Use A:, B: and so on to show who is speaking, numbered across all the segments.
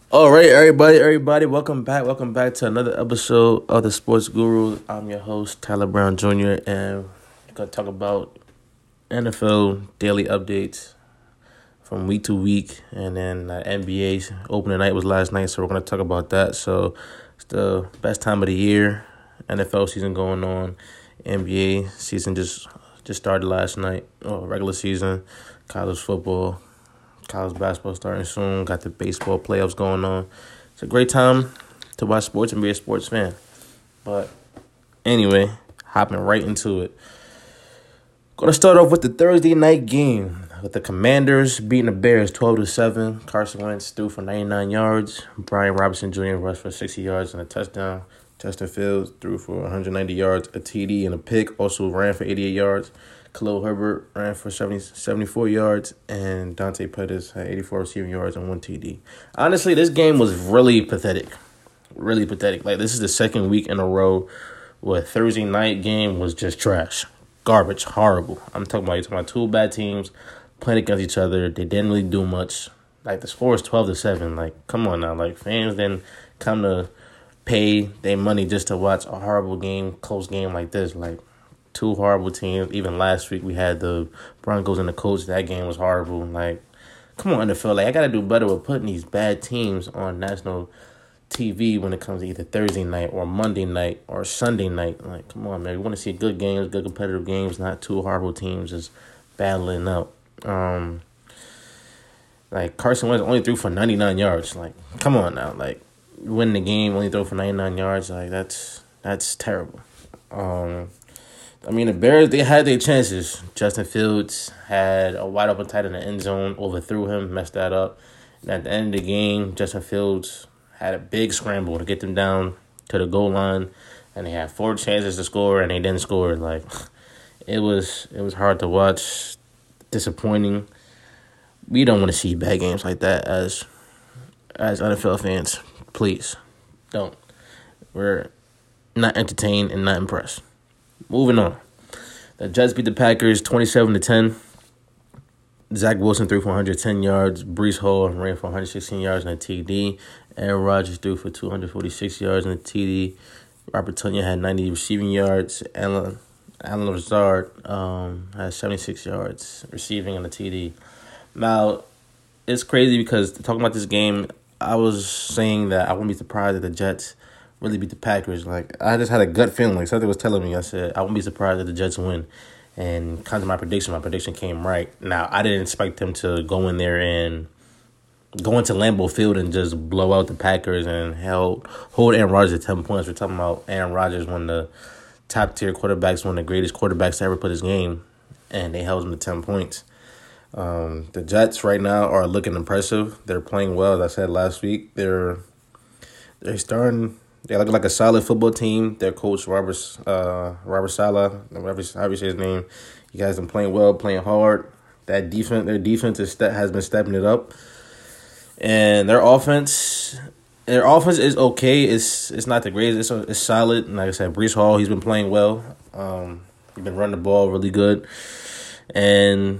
A: All right, everybody, welcome back to another episode of the Sports Guru. I'm your host, Tyler Brown Jr., and we're gonna talk about NFL daily updates from week to week, and then NBA's opening night was last night, so we're gonna talk about that. So it's the best time of the year, NFL season going on, NBA season just started last night, regular season, college football. College basketball starting soon. Got the baseball playoffs going on. It's a great time to watch sports and be a sports fan. But anyway, hopping right into it. Gonna start off with the Thursday night game with the Commanders beating the Bears 12-7. Carson Wentz threw for 99 yards. Brian Robinson Jr. rushed for 60 yards and a touchdown. Justin Fields threw for 190 yards, a TD and a pick. Also ran for 88 yards. Khalil Herbert ran for 74 yards, and Dante Pettis had 84 receiving yards and 1 TD. Honestly, this game was really pathetic. Really pathetic. Like, this is the second week in a row where Thursday night game was just trash. Garbage. Horrible. You're talking about two bad teams playing against each other. They didn't really do much. Like, the score is 12-7. Like, come on now. Like, fans didn't come to pay their money just to watch a horrible game, close game like this. Like, two horrible teams. Even last week we had the Broncos and the Colts. That game was horrible. Like, come on, NFL. Like, I got to do better with putting these bad teams on national TV when it comes to either Thursday night or Monday night or Sunday night. Like, come on, man. We want to see good games, good competitive games, not two horrible teams just battling out. Like, Carson Wentz only threw for 99 yards. Like, come on now. Like, win the game, only throw for 99 yards. Like, that's terrible. The Bears, they had their chances. Justin Fields had a wide open tight in the end zone, overthrew him, messed that up. And at the end of the game, Justin Fields had a big scramble to get them down to the goal line, and they had 4 chances to score, and they didn't score. Like, it was hard to watch, disappointing. We don't want to see bad games like that as NFL fans. Please, don't. We're not entertained and not impressed. Moving on. The Jets beat the Packers 27-10. Zach Wilson threw for 110 yards. Breece Hall ran for 116 yards and a TD. Aaron Rodgers threw for 246 yards and a TD. Robert Tonyan had 90 receiving yards. Alan Lazard had 76 yards receiving and a TD. Now, it's crazy because talking about this game, I was saying that I wouldn't be surprised if the Jets really beat the Packers. Like, I just had a gut feeling. Like, something was telling me. I said, I wouldn't be surprised if the Jets win. And kind of my prediction came right. Now, I didn't expect them to go in there and go into Lambeau Field and just blow out the Packers and hold Aaron Rodgers to 10 points. We're talking about Aaron Rodgers, one of the top-tier quarterbacks, one of the greatest quarterbacks to ever put his game, and they held him to 10 points. The Jets right now are looking impressive. They're playing well, as I said last week. They're starting. They look like a solid football team. Their coach, Robert Saleh, however you say his name, you guys been playing well, playing hard. Their defense has been stepping it up, and their offense is okay. It's not the greatest. It's solid. And like I said, Breece Hall, he's been playing well. He's been running the ball really good, and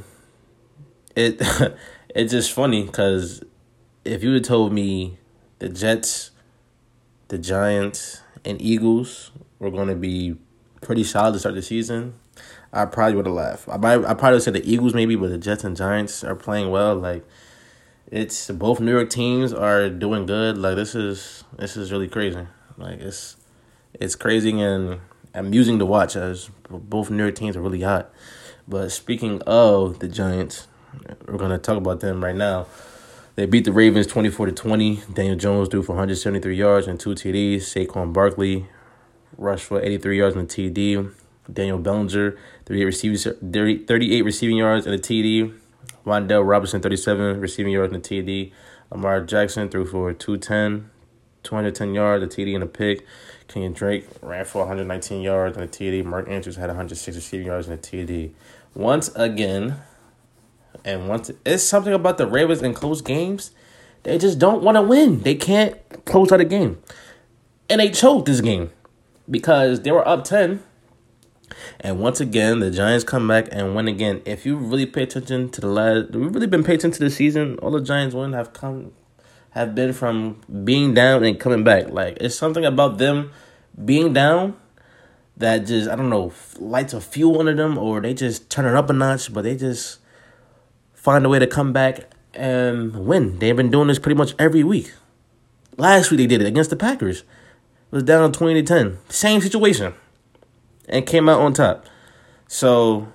A: it's just funny because if you had told me the Jets, the Giants, and Eagles were going to be pretty solid to start the season, I probably would have laughed. I probably would say the Eagles maybe, but the Jets and Giants are playing well. Like, it's both New York teams are doing good. Like, this is really crazy. Like, it's crazy and amusing to watch as both New York teams are really hot. But speaking of the Giants, we're going to talk about them right now. They beat the Ravens 24-20. Daniel Jones threw for 173 yards and 2 TDs. Saquon Barkley rushed for 83 yards and a TD. Daniel Bellinger, 38 receiving yards and a TD. Wan'Dale Robinson, 37 receiving yards and a TD. Lamar Jackson threw for 210 yards, a TD and a pick. Kenyon Drake ran for 119 yards and a TD. Mark Andrews had 106 receiving yards and a TD. Once again, it's something about the Ravens in close games, they just don't want to win. They can't close out a game. And they choked this game because they were up 10. And once again, the Giants come back and win again. If you really pay attention to we've really been paying attention to the season, all the Giants win have come have been from being down and coming back. Like, it's something about them being down that just, I don't know, lights a fuel under them, or they just turn it up a notch, but they just find a way to come back and win. They've been doing this pretty much every week. Last week they did it against the Packers. It was down 20-10. Same situation. And came out on top. So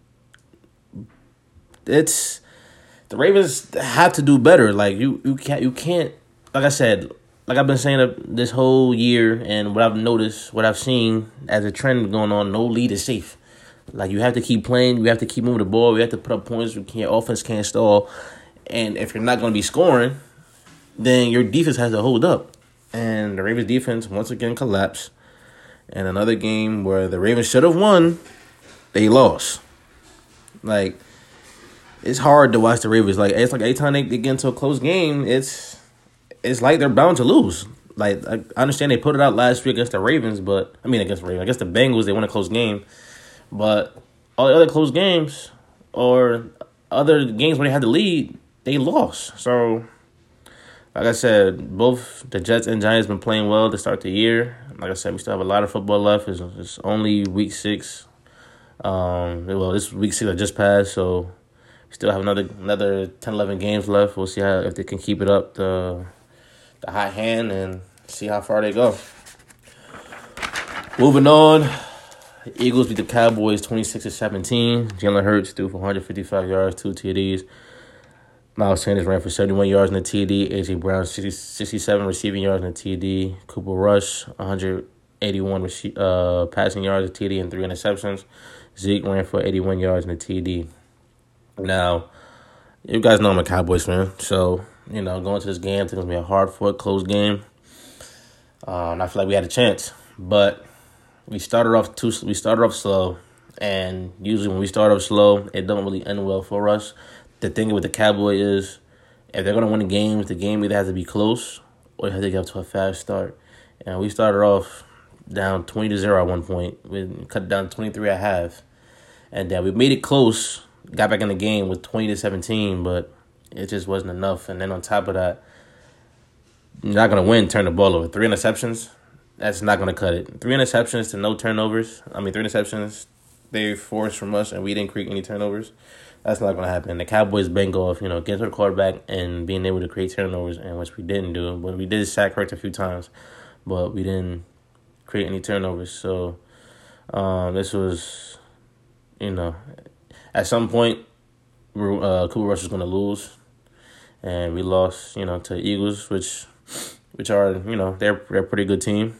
A: it's the Ravens have to do better. Like you can't like I said, like I've been saying this whole year, and what I've noticed, what I've seen as a trend going on, no lead is safe. Like, you have to keep playing, you have to keep moving the ball, you have to put up points, offense can't stall. And if you're not going to be scoring, then your defense has to hold up. And the Ravens defense once again collapsed. And another game where the Ravens should have won, they lost. Like, it's hard to watch the Ravens. Like, it's like every time they get into a close game, it's like they're bound to lose. Like, I understand they put it out last week against the Ravens, but against the Bengals, they won a close game. But all the other close games or other games where they had the lead, they lost. So, like I said, both the Jets and Giants been playing well to start the year. Like I said, we still have a lot of football left. It's only week 6. This week 6 that just passed, so we still have another 10, 11 games left. We'll see if they can keep it up, the hot hand, and see how far they go. Moving on. The Eagles beat the Cowboys 26-17. Jalen Hurts threw for 155 yards, 2 TDs. Miles Sanders ran for 71 yards in the TD. A.J. Brown, 67 receiving yards in the TD. Cooper Rush, 181 passing yards in the TD and 3 interceptions. Zeke ran for 81 yards in the TD. Now, you guys know I'm a Cowboys fan, so, going to this game, I think it's going to be a hard-fought, close game. And I feel like we had a chance, but we started off slow, and usually when we start off slow, it don't really end well for us. The thing with the Cowboys is, if they're going to win the game either has to be close or you have to get up to a fast start. And we started off down 20-0 at one point. We cut down 23 at half. And then we made it close, got back in the game with 20-17, but it just wasn't enough. And then on top of that, you're not going to win, turn the ball over. 3 interceptions, that's not going to cut it. 3 interceptions to no turnovers. 3 interceptions they forced from us, and we didn't create any turnovers. That's not going to happen. The Cowboys bank off, getting to the quarterback and being able to create turnovers, and which we didn't do. But we did sack Hurts a few times, but we didn't create any turnovers. So this was, at some point, Cooper Rush was going to lose, and we lost, to the Eagles, which are, they're a pretty good team.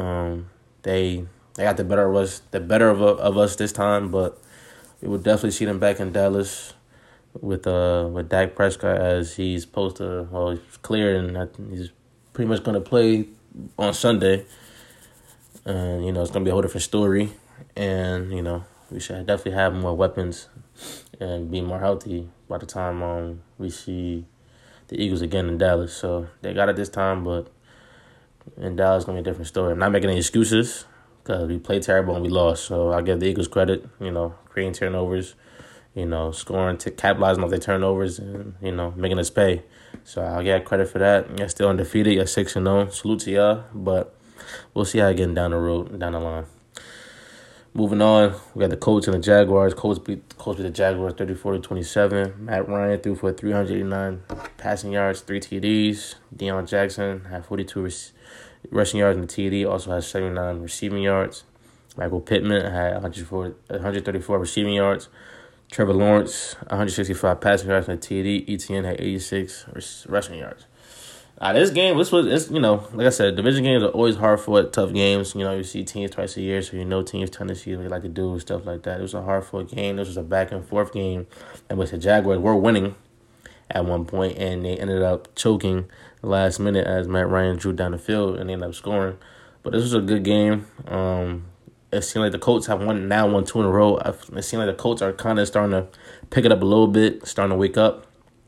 A: They got the better of us this time, but we would definitely see them back in Dallas with Dak Prescott, as he's supposed to. Well, he's clear, and he's pretty much going to play on Sunday. And it's going to be a whole different story. And we should definitely have more weapons and be more healthy by the time we see the Eagles again in Dallas. So they got it this time, but in Dallas, it's going to be a different story. I'm not making any excuses, because we played terrible and we lost. So I give the Eagles credit, creating turnovers, scoring, capitalizing off their turnovers, and, making us pay. So I'll get credit for that. You're still undefeated. You're 6-0. Salute to y'all. But we'll see how it getting down the road, down the line. Moving on, we got the Colts and the Jaguars. Colts beat the Jaguars 34-27. Matt Ryan threw for 389 passing yards, 3 TDs. Deion Jackson had 42 rushing yards in the TD, also has 79 receiving yards. Michael Pittman had 134 receiving yards. Trevor Lawrence, 165 passing yards in the TD. ETN had 86 rushing yards. This game, like I said, division games are always hard fought, tough games. You see teams twice a year, so teams tend to see what they like to do and stuff like that. It was a hard fought game. This was a back and forth game in which the Jaguars were winning at one point, and they ended up choking the last minute as Matt Ryan drew down the field and they ended up scoring. But this was a good game. It seemed like the Colts have won 2 in a row. It seemed like the Colts are kind of starting to pick it up a little bit, starting to wake up.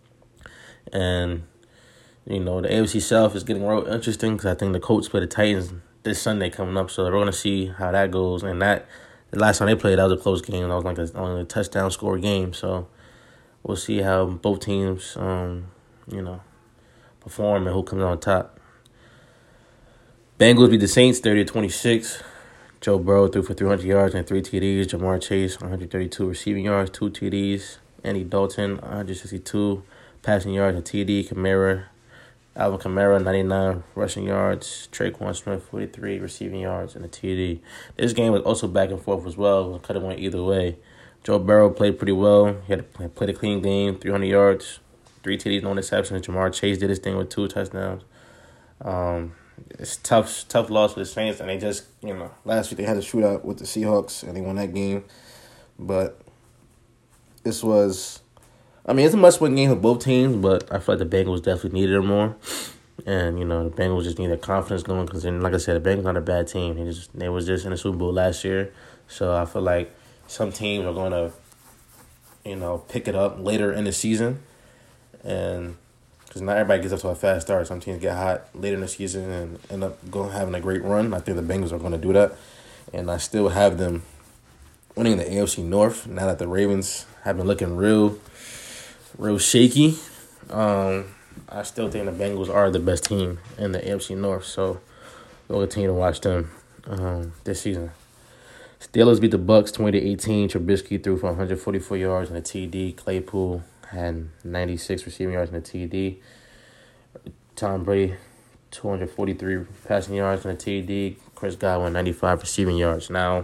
A: And, the AFC South is getting real interesting, because I think the Colts play the Titans this Sunday coming up. So we're going to see how that goes. And the last time they played, that was a close game. That was like only a touchdown score game. So we'll see how both teams, perform and who comes on top. Bengals beat the Saints 30-26. Joe Burrow threw for 300 yards and 3 TDs. Jamar Chase, 132 receiving yards, 2 TDs. Andy Dalton, 162 passing yards and TD. Alvin Kamara, 99 rushing yards. Traquan Smith, 43 receiving yards and a TD. This game was also back and forth as well. It could have went either way. Joe Burrow played pretty well. He played a clean game, 300 yards, 3 TDs, no interceptions. Jamar Chase did his thing with 2 touchdowns. It's tough loss for the Saints, and they just, last week they had a shootout with the Seahawks, and they won that game. But this was, it's a must-win game for both teams, but I feel like the Bengals definitely needed it more. And, the Bengals just need their confidence going because, like I said, the Bengals not a bad team. They was just in the Super Bowl last year. So I feel like some teams are going to, pick it up later in the season. And because not everybody gets up to a fast start. Some teams get hot later in the season and end up having a great run. I think the Bengals are going to do that. And I still have them winning the AFC North now that the Ravens have been looking real shaky. I still think the Bengals are the best team in the AFC North. So we'll continue to watch them this season. Steelers beat the Bucs 20-18. Trubisky threw for 144 yards and a TD. Claypool had 96 receiving yards and a TD. Tom Brady, 243 passing yards and a TD. Chris Godwin, 95 receiving yards. Now,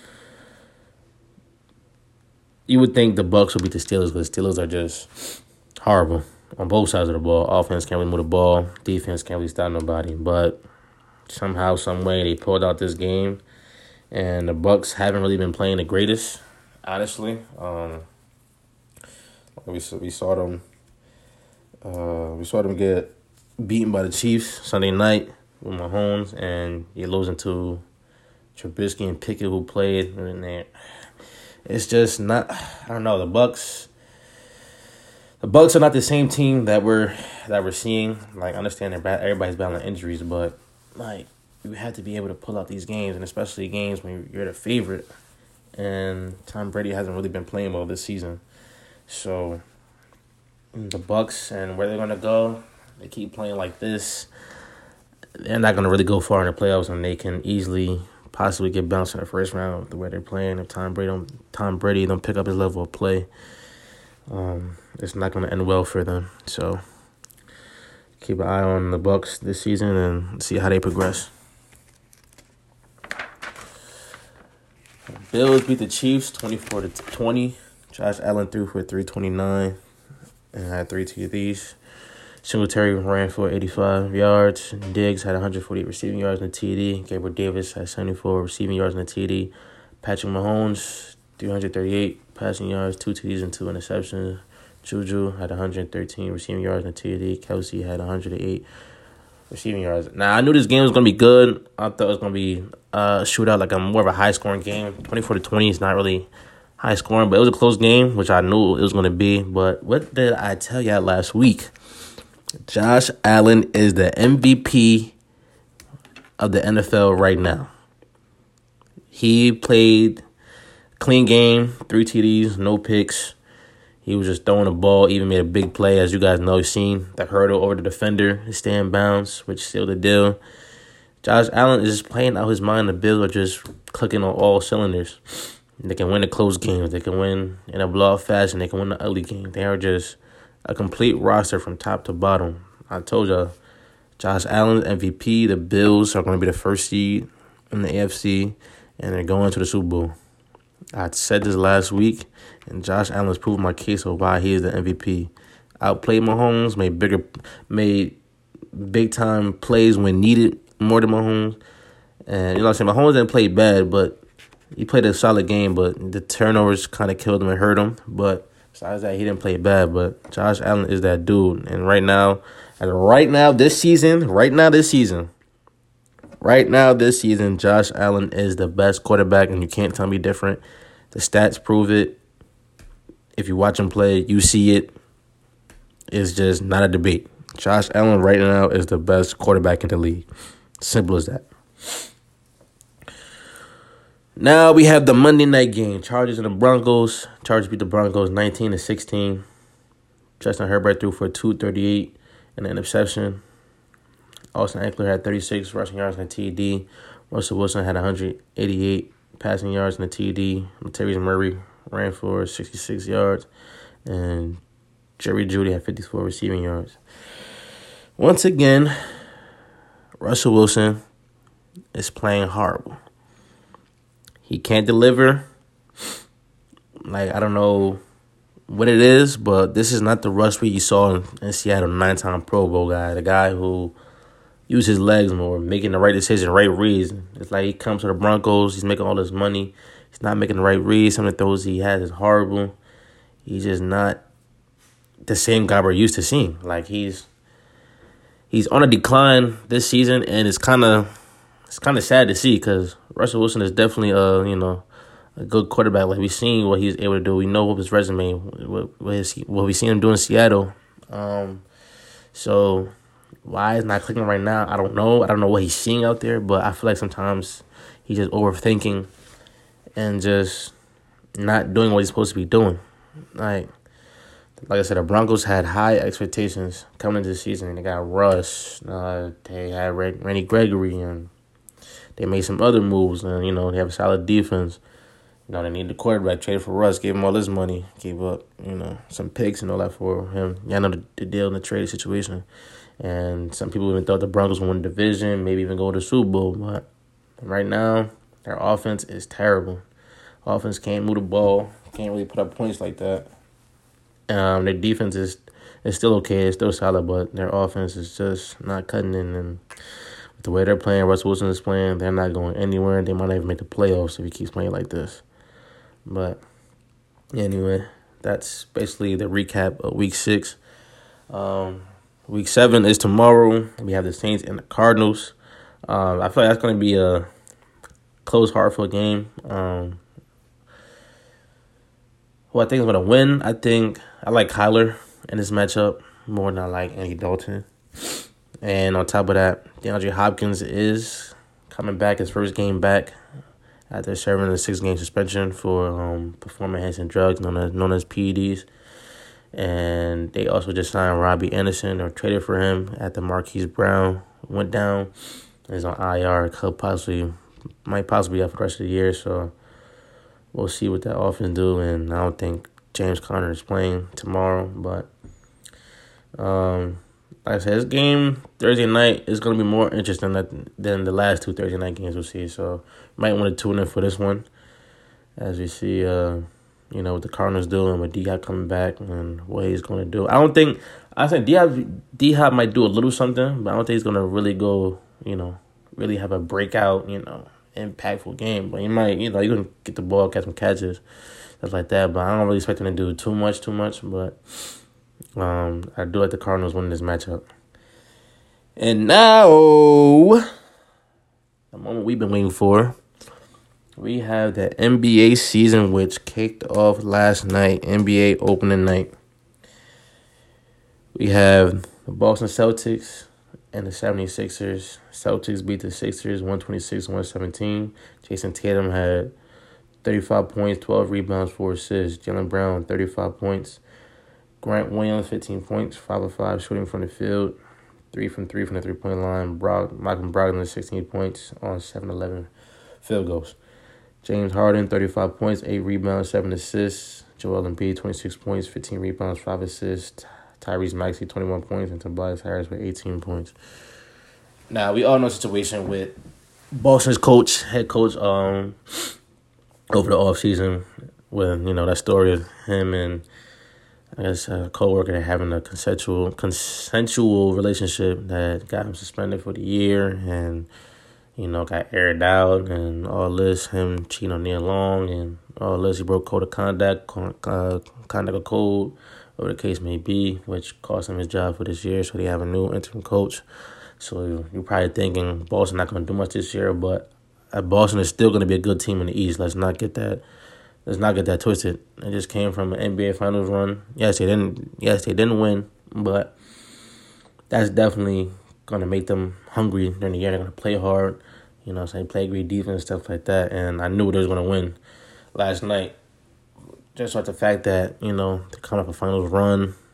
A: you would think the Bucs would beat the Steelers because the Steelers are just horrible on both sides of the ball. Offense can't really move the ball. Defense can't really stop nobody. But somehow, some way, they pulled out this game. And the Bucs haven't really been playing the greatest, honestly. We saw them. We saw them get beaten by the Chiefs Sunday night with Mahomes, and you're losing to Trubisky and Pickett, who played in there. It's just not. I don't know. The Bucs are not the same team that we're seeing. Like, I understand everybody's battling injuries, but you have to be able to pull out these games, and especially games when you're the favorite. And Tom Brady hasn't really been playing well this season. So the Bucs and where they're going to go, they keep playing like this, they're not going to really go far in the playoffs, and they can easily possibly get bounced in the first round the way they're playing. If Tom Brady don't pick up his level of play, it's not going to end well for them. So keep an eye on the Bucs this season and see how they progress. Bills beat the Chiefs 24-20. Josh Allen threw for 329 and had 3 TDs. Singletary ran for 85 yards. Diggs had 148 receiving yards and a TD. Gabriel Davis had 74 receiving yards and a TD. Patrick Mahomes, 338 passing yards, 2 TDs and 2 interceptions. Juju had 113 receiving yards and a TD. Kelsey had 108 receiving yards. Now, I knew this game was going to be good. I thought it was going to be a shootout, like more of a high-scoring game. 24-20 is not really high-scoring, but it was a close game, which I knew it was going to be. But what did I tell y'all last week? Josh Allen is the MVP of the NFL right now. He played clean game, 3 TDs, no picks. He was just throwing the ball, even made a big play. As you guys know, you've seen the hurdle over the defender, stay in bounds, which sealed the deal. Josh Allen is just playing out his mind. The Bills are just clicking on all cylinders. They can win the close games. They can win in a blowout fashion. They can win the ugly game. They are just a complete roster from top to bottom. I told y'all, Josh Allen's MVP. The Bills are going to be the first seed in the AFC, and they're going to the Super Bowl. I said this last week, and Josh Allen has proven my case of why he is the MVP. Outplayed Mahomes, made big-time plays when needed more than Mahomes. And, I'm saying, Mahomes didn't play bad, but he played a solid game, but the turnovers kind of killed him and hurt him. But besides that, he didn't play bad. But Josh Allen is that dude. And right now this season, Josh Allen is the best quarterback, and you can't tell me different. The stats prove it. If you watch him play, you see it. It's just not a debate. Josh Allen right now is the best quarterback in the league. Simple as that. Now we have the Monday night game. Chargers and the Broncos. Chargers beat the Broncos 19-16. Justin Herbert threw for 238 and an interception. Austin Eckler had 36 rushing yards and a TD. Russell Wilson had 188 passing yards and a TD. Latavius Murray ran for 66 yards. And Jerry Jeudy had 54 receiving yards. Once again, Russell Wilson is playing horrible. He can't deliver. Like, I don't know what it is, but this is not the Russ you saw in Seattle, 9-time Pro Bowl guy. The guy who used his legs more, making the right decision, right reads. It's like he comes to the Broncos, he's making all this money. He's not making the right reads. Some of the throws he has is horrible. He's just not the same guy we're used to seeing. Like, he's on a decline this season, and it's kind of sad to see because Russell Wilson is definitely a good quarterback. Like, we've seen what he's able to do. We know what his resume, what we seen him do in Seattle. So why it's not clicking right now, I don't know. I don't know what he's seeing out there, but I feel like sometimes he's just overthinking and just not doing what he's supposed to be doing. Like I said, the Broncos had high expectations coming into the season. They got Russ. They had Randy Gregory, and they made some other moves. And, they have a solid defense. They need the quarterback. Traded for Russ. Gave him all this money. Gave up, some picks and all that for him. Yeah, I know the deal in the trade situation. And some people even thought the Broncos would win the division, maybe even go to the Super Bowl. But right now, their offense is terrible. Offense can't move the ball. Can't really put up points like that. Their defense is still okay. It's still solid, but their offense is just not cutting in. And with the way they're playing, Russell Wilson is playing, they're not going anywhere. They might not even make the playoffs if he keeps playing like this. But anyway, that's basically the recap of Week 6. Week 7 is tomorrow. We have the Saints and the Cardinals. I feel like that's going to be a close, hard-fought game. Who I think is going to win, I like Kyler in this matchup more than I like Andy Dalton. And on top of that, DeAndre Hopkins is coming back, his first game back after serving a 6-game suspension for performance-enhancing drugs known as PEDs. And they also just signed Robbie Anderson or traded for him after Marquise Brown went down. He's on IR. Might possibly out for the rest of the year. So we'll see what that offense do. And I don't think James Conner is playing tomorrow. But like I said, this game Thursday night is going to be more interesting than the last 2 Thursday night games we'll see. So you might want to tune in for this one as we see what the Cardinals doing with D-Hop coming back and what he's going to do. I think D-Hop might do a little something, but I don't think he's going to really go, really have a breakout, impactful game. But he might, you can get the ball, catch some catches, stuff like that. But I don't really expect him to do too much. But I do like the Cardinals winning this matchup. And now, the moment we've been waiting for. We have the NBA season, which kicked off last night, NBA opening night. We have the Boston Celtics and the 76ers. Celtics beat the Sixers 126-117. Jason Tatum had 35 points, 12 rebounds, 4 assists. Jaylen Brown, 35 points. Grant Williams, 15 points, 5 of 5 shooting from the field. 3 from 3 from the three-point line. Malcolm Brogdon, 16 points on 7-11 field goals. James Harden, 35 points, 8 rebounds, 7 assists. Joel Embiid, 26 points, 15 rebounds, 5 assists. Tyrese Maxey, 21 points, and Tobias Harris with 18 points. Now, we all know the situation with Boston's head coach, over the offseason with, that story of him and, I guess, a co-worker having a consensual relationship that got him suspended for the year and, got aired out and all this, him cheating on Nia Long and all this. He broke code of conduct of code, whatever the case may be, which cost him his job for this year. So they have a new interim coach. So you're probably thinking Boston not going to do much this year, but Boston is still going to be a good team in the East. Let's not get that twisted. It just came from an NBA Finals run. Yes, they didn't win, but that's definitely going to make them hungry during the year. They're going to play hard, play great defense, stuff like that. And I knew they was going to win last night. Just like the fact that, they're coming off a Finals run.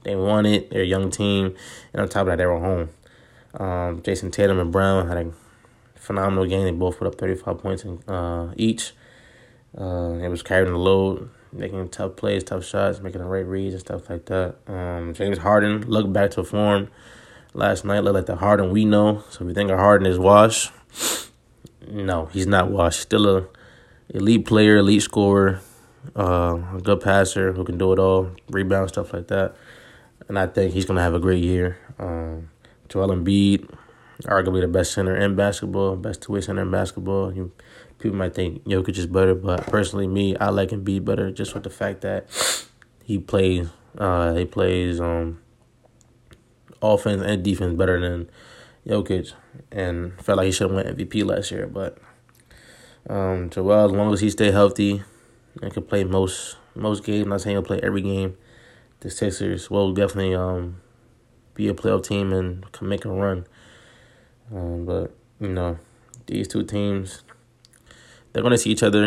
A: They won it. They're a young team. And on top of that, they were home. Jason Tatum and Brown had a phenomenal game. They both put up 35 points each. It was carrying the load, making tough plays, tough shots, making the right reads and stuff like that. James Harden looked back to form last night, looked like the Harden we know. So if you think of Harden is washed, no, he's not washed. Still a elite player, elite scorer, a good passer who can do it all, rebound, stuff like that. And I think he's going to have a great year. Joel Embiid, arguably the best center in basketball, best two-way center in basketball. People might think Jokic is better, but personally, I like Embiid better just with the fact that he plays offense and defense better than Jokic, and felt like he should have won MVP last year. But Joel, as long as he stay healthy and can play most games, I'm not saying he'll play every game, the Sixers will definitely be a playoff team and can make a run. But these two teams, they're going to see each other,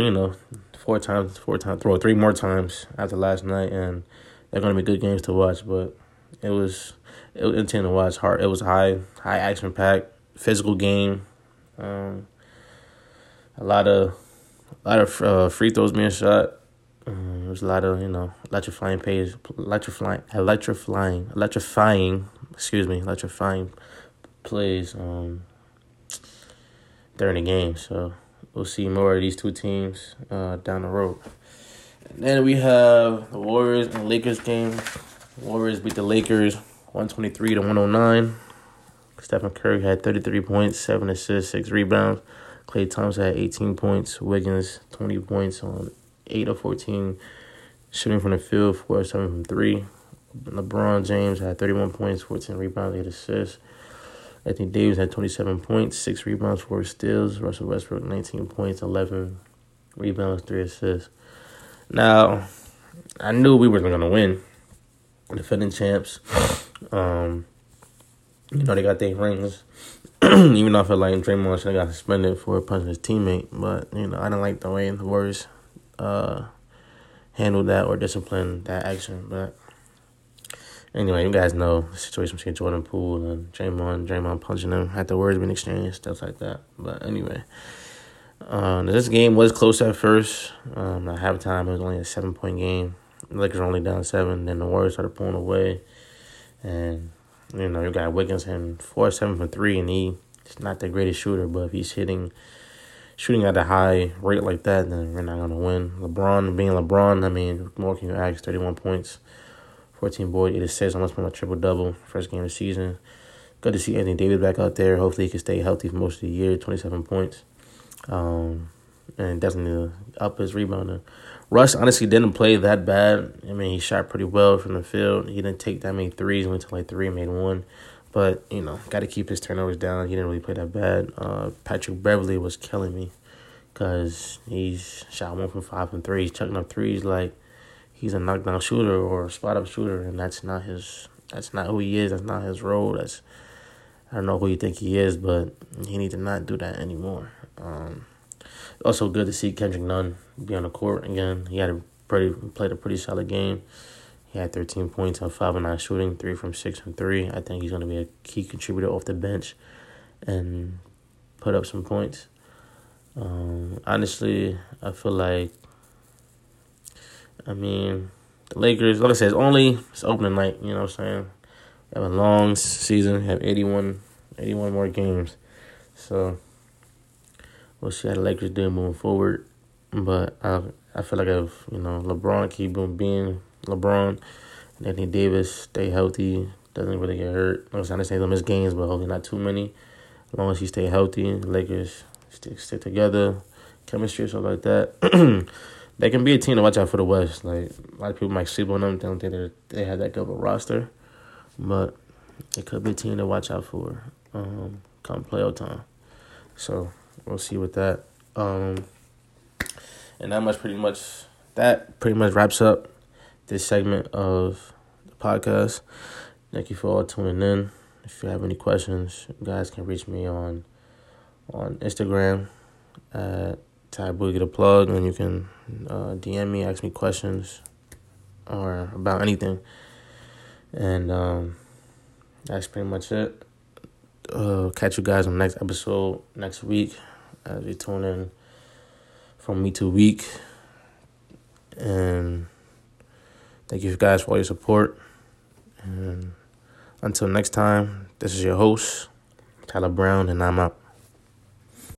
A: three more times after last night, and they're going to be good games to watch. But it was intense to watch. Hard. It was high action packed, physical game. A lot of free throws being shot. There was a lot of electrifying plays during the game. So we'll see more of these two teams down the road. And then we have the Warriors and Lakers game. Warriors beat the Lakers 123-109. Stephen Curry had 33 points, 7 assists, 6 rebounds. Klay Thompson had 18 points. Wiggins 20 points on 8 of 14 shooting from the field, 4 of 7 from 3. LeBron James had 31 points, 14 rebounds, 8 assists. Anthony Davis had 27 points, 6 rebounds, 4 steals. Russell Westbrook, 19 points, 11 rebounds, 3 assists. Now, I knew we were going to win. Defending champs. They got their rings. Even though I feel like Draymond should have got suspended for punching his teammate. But, I didn't like the way the Warriors handled that or disciplined that action. But anyway, you guys know the situation between Jordan Poole and Draymond punching him. Had the words being exchanged, stuff like that. But anyway, this game was close at first. At halftime, it was only a 7-point game. The Lakers were only down 7. Then the Warriors started pulling away. And, you got Wiggins hitting 4 of 7 from 3. And he's not the greatest shooter. But if he's shooting at a high rate like that, then we're not going to win. LeBron, being LeBron, what more can you ask? 31 points. 14 boards, 8 assists, almost put a triple-double, first game of the season. Good to see Anthony Davis back out there. Hopefully he can stay healthy for most of the year, 27 points. And definitely up his rebounding. Russ honestly didn't play that bad. He shot pretty well from the field. He didn't take that many threes. He went to 3 and made 1. But, got to keep his turnovers down. He didn't really play that bad. Patrick Beverley was killing me because he's shot 1 from 5 from 3. He's chucking up threes like he's a knockdown shooter or a spot-up shooter, and that's not who he is. That's not his role. I don't know who you think he is, but he needs to not do that anymore. Also good to see Kendrick Nunn be on the court again. He played a pretty solid game. He had 13 points on 5 of 9 shooting, 3 from 6 from 3. I think he's going to be a key contributor off the bench and put up some points. Honestly, I feel like the Lakers, like I said, it's opening night, you know what I'm saying? We have a long season, have 81 more games. So we'll see how the Lakers do moving forward. But I feel like if, LeBron keep being LeBron and Anthony Davis stay healthy, doesn't really get hurt. I understand he'll miss games, but hopefully not too many. As long as he stay healthy, the Lakers stick together, chemistry or something like that. They can be a team to watch out for the West. Like, a lot of people might sleep on them. They don't think they have that good of a roster. But it could be a team to watch out for come playoff time. So we'll see with that. And that pretty much wraps up this segment of the podcast. Thank you for all tuning in. If you have any questions, you guys can reach me on Instagram at Ty Boogie the Plug, and you can DM me, ask me questions or about anything. And that's pretty much it. Catch you guys on the next episode next week as we tune in from week to week. And thank you guys for all your support. And until next time, this is your host, Tyler Brown, and I'm out.